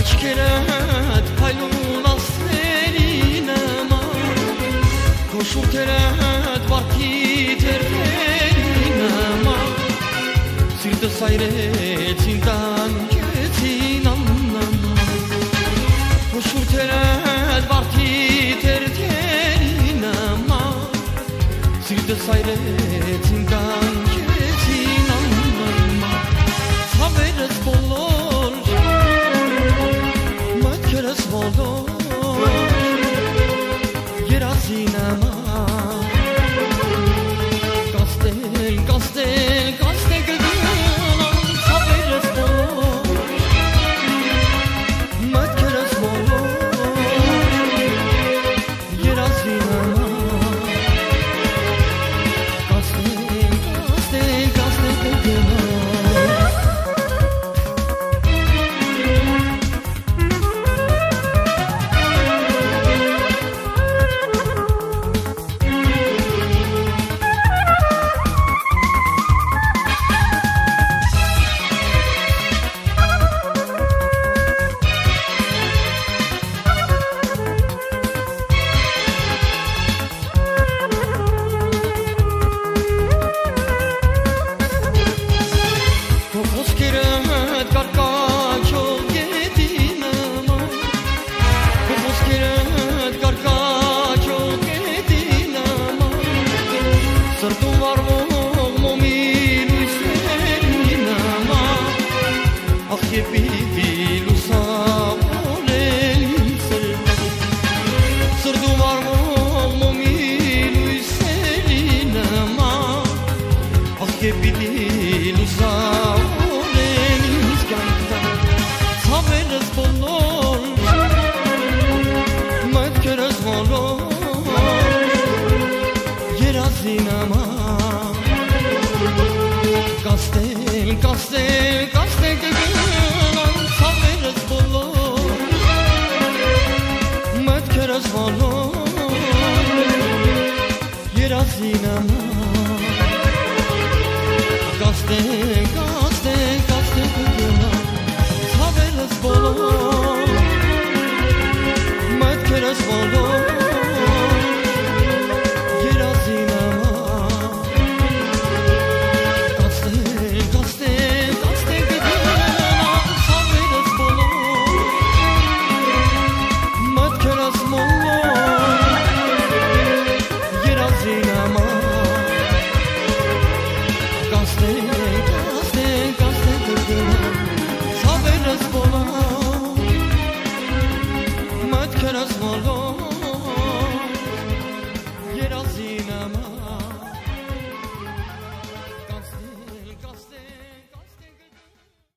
Աչքերդ փայլուն ասերին նման, քո շուրթերդ վարդի թերթերին նման, սիրտս այրեցին տանջեցին աննաման, քո շուրթերդ վարդի թերթերին նման, սիրտս այրեցին տանջեցին աննաման, ցավերս բոլոր Երազինամա Կաստել, կաստել, կաստել գգնան Սավերս բոլոր Մտքերս բոլոր Երազինամա Կաստել, կաստել, կաստել գգնան Կաստել, կաստել, կաստել գգնան Ցավերս բոլոր Մտքերս բոլոր Երազինամա Կաստել, կաստել, կաստել գգնան Ցավերս բոլոր Մտքերս բոլոր Let's go.